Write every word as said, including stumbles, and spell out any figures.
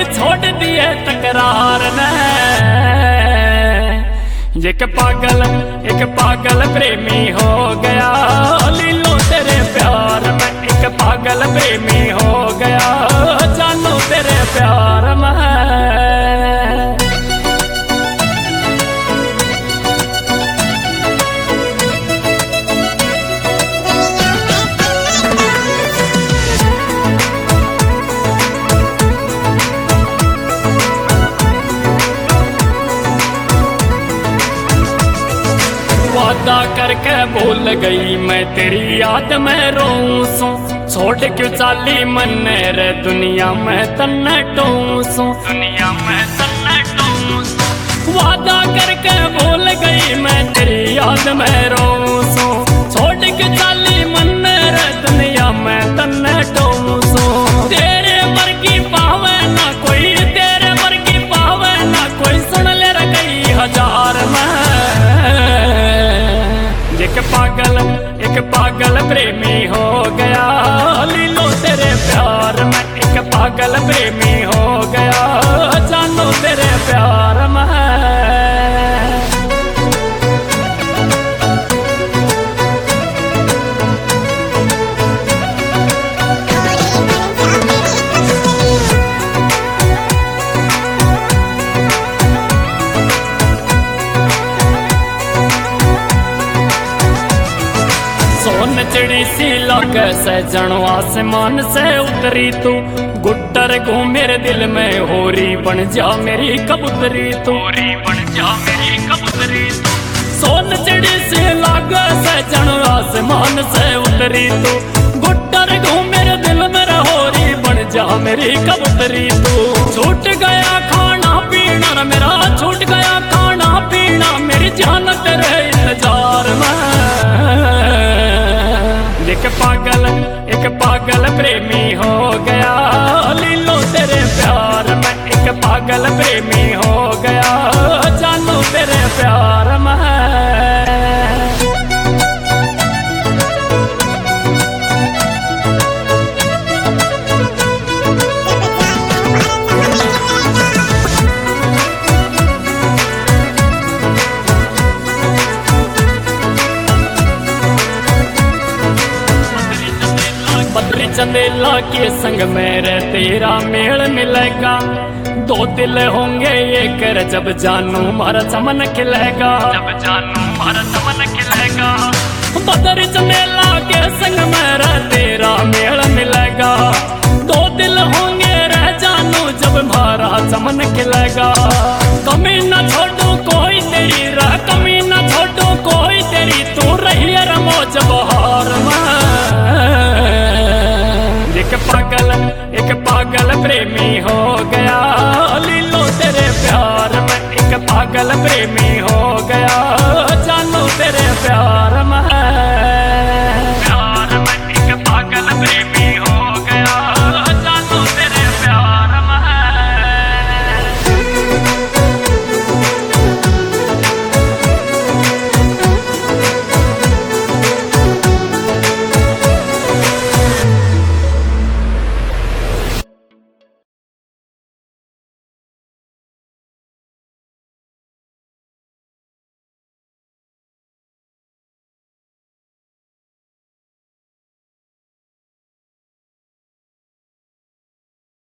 छोड़ दिए तकरार ने। एक पागल एक पागल प्रेमी हो गया लीलो तेरे प्यार में। एक पागल प्रेमी हो गया जानू तेरे प्यार में। वादा करके भूल गई मैं तेरी याद में रोऊं सो। छोड़ क्यों चाली मन रे दुनिया में तन्ने टूसो। दुनिया में तन्ने टूसो। वादा करके भूल गई मैं तेरी याद में रोऊं सो। छोड़ क्यों चाली मन रे दुनिया में तन्ने टूसो। तेरे मर की पावे ना कोई, तेरे मर की पावे ना कोई, सुन ले कई हजार में। एक पागल एक पागल प्रेमी हो गया लीलो तेरे प्यार में। एक पागल प्रेमी हो गया जानू तेरे प्यार में। सोन चिड़ी सी लागे से जनवा से मान से उतरी तू। गुट्टर घूम मेरे दिल में होरी बन जा मेरी कबूतरी तू। होरी बन जा मेरी कबूतरी तू। सोन चिड़ी सी लागे से जनवा से मान से उतरी तू। गुट्टर घूम मेरे दिल में होरी बन जा मेरी कबूतरी तू। छूट गया खाना पीना मेरा, छूट गया खाना पीना मेरी जान तेरे इंतजार में। एक पागल एक पागल प्रेमी हो गया लीलो तेरे प्यार में। एक पागल प्रेमी हो गया जानू तेरे प्यार में। बद्री चंदेला के संग मेरे तेरा मेल मिलेगा। दो दिल होंगे ये कर जब जानू मारा चमन खिलेगा। जब जानू मारा चमन खिलेगा। बद्री चंदेला के संग मेरा तेरा मेल मिलेगा।